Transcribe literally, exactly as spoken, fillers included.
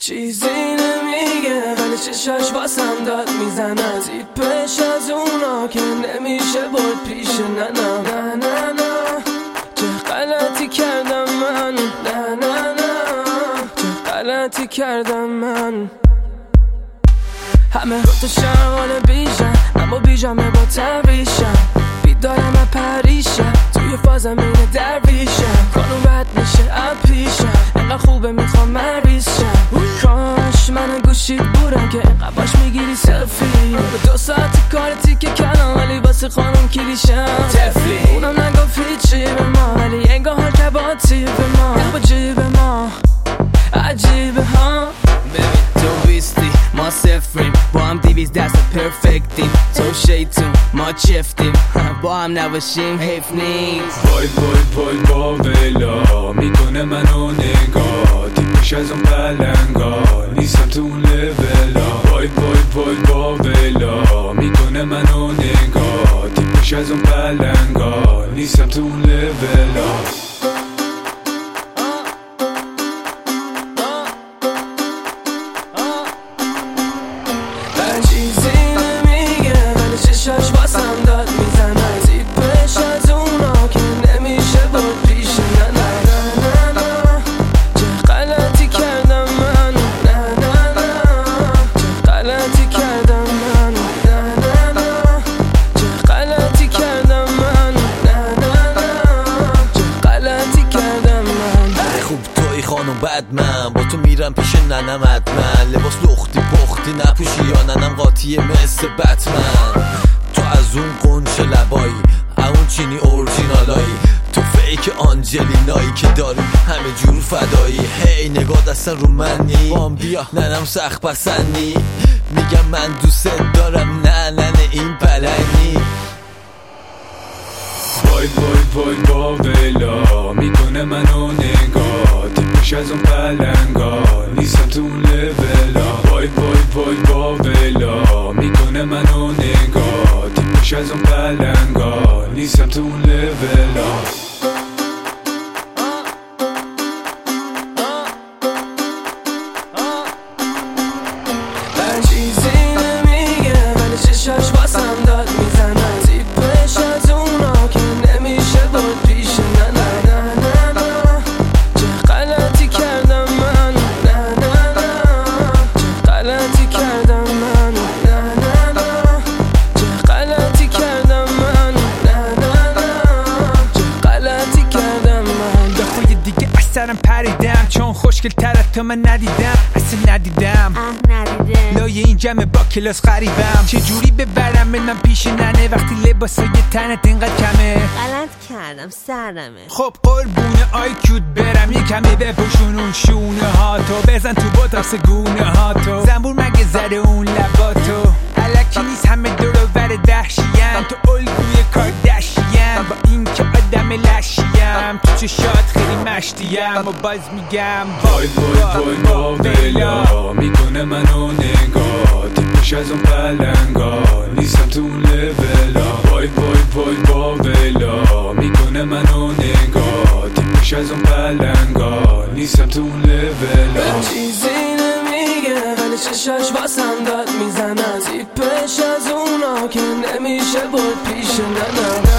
چیزی نمیگه ولی چشاش واسم داد میزنه، زیپش از اونا که نمیشه برد پیش. نه نه نه نه نه چه غلطی کردم من، نه نه نه چه غلطی کردم من. همه گفتشم حال بیشم، اما بیجامه با تبریشم، بیدارم و پریشم، توی فازم اینه درویشم. خانوم بد میشه اپیشم، اینقدر خوبه میخوام مریشم. کاش من گوشید بودم که اینقدر باش میگیری سلفی. به دو ساعت کارتی که کلام ولی واسه خانوم کلیشم تفلی. اونم نگفت هیچی به ما ولی انگاه حال که با تیب ما با جیب ما عجیبه ها. ببین تو بیستی ما سفریم، با هم دیویز دست پرفکتیم، تو شیطون ما چفتیم، با هم نباشیم حیف نیست. وای وای وای با ویلا میکنه منو نگاه، تیپش از اون پلنگا نیستم تو اون لولا. وای وای وای با ویلا میکنه منو نگاه، تیپش از اون پلنگا نیستم تو اون لولا. چیزی نمیگه ولی چشاش واسم داد میزنه، زیپش از اونا که نمیشه برد پیش. نه نه نه نه نه چه غلطی کردم من، نه نه نه چه غلطی کردم من، نه نه نه چه غلطی کردم من، نه نه نه چه غلطی کردم من. خوب توی خانم بد من با تو میرم پیش ننم حتما، لباس لختی پختی نپوشی یا ننم قاطیه مثل بتمن. تو از اون قنچه لبایی اون چینی اورجینالایی، تو فیک آنجلینایی که داری همه جور فدایی. هی نگاه دستن رو منی بام بیا ننم سخت پسندی، میگم من دوست دارم نه ننه این پلنگی. وای وای وای با ویلا میکنه منو نگاه، تیپش از اون پلنگا نیستم تو اون لولا. وای وای وای با ویلا میکنه منو نگاه، تیپش از اون پلنگا نیستم تو اون لولا. چیزی نمیگه ولی چشاش واسم داد میزنه، زیپش از اونا که نمیشه برد پیش. نه نه نه نه نه چه غلطی کردم من، نه نه نه چه غلطی کردم من، نه نه نه چه غلطی کردم من، نه نه نه چه غلطی کردم من. دفعه دیگه اثرم پریدم چون خوشگل تر تو من ندیدم، اصلا ندیدم لایه این جمع با کلاس غریبم. چه جوری ببرم بنم پیش ننه وقتی لباسای تنت اینقدر کمه؟ غلط کردم سرمه. خب قربون آی کیوت برم یه کمی بپوشون اون شونه ها تو، بزن تو بوتاکس گونه ها تو، زنبور مگه زده اون لباتو. الکی نیست همه دور و بر دهشیم، تو الگوی کاردشیم با این که آدم لشیم، تو چشات خیلی مشتیم و باز میگم وای وای وای با ویلا میکنه منو نگاه، تیپش از اون پلنگا نیستم تو اون لولا. وای وای وای با ویلا میکنه منو نگاه، تیپش از اون پلنگا نیستم تو اون لولا. چیزی نمیگه ولی چشاش واسم داد میزنه، زیپش از اونا که نمیشه برد پیش. نه نه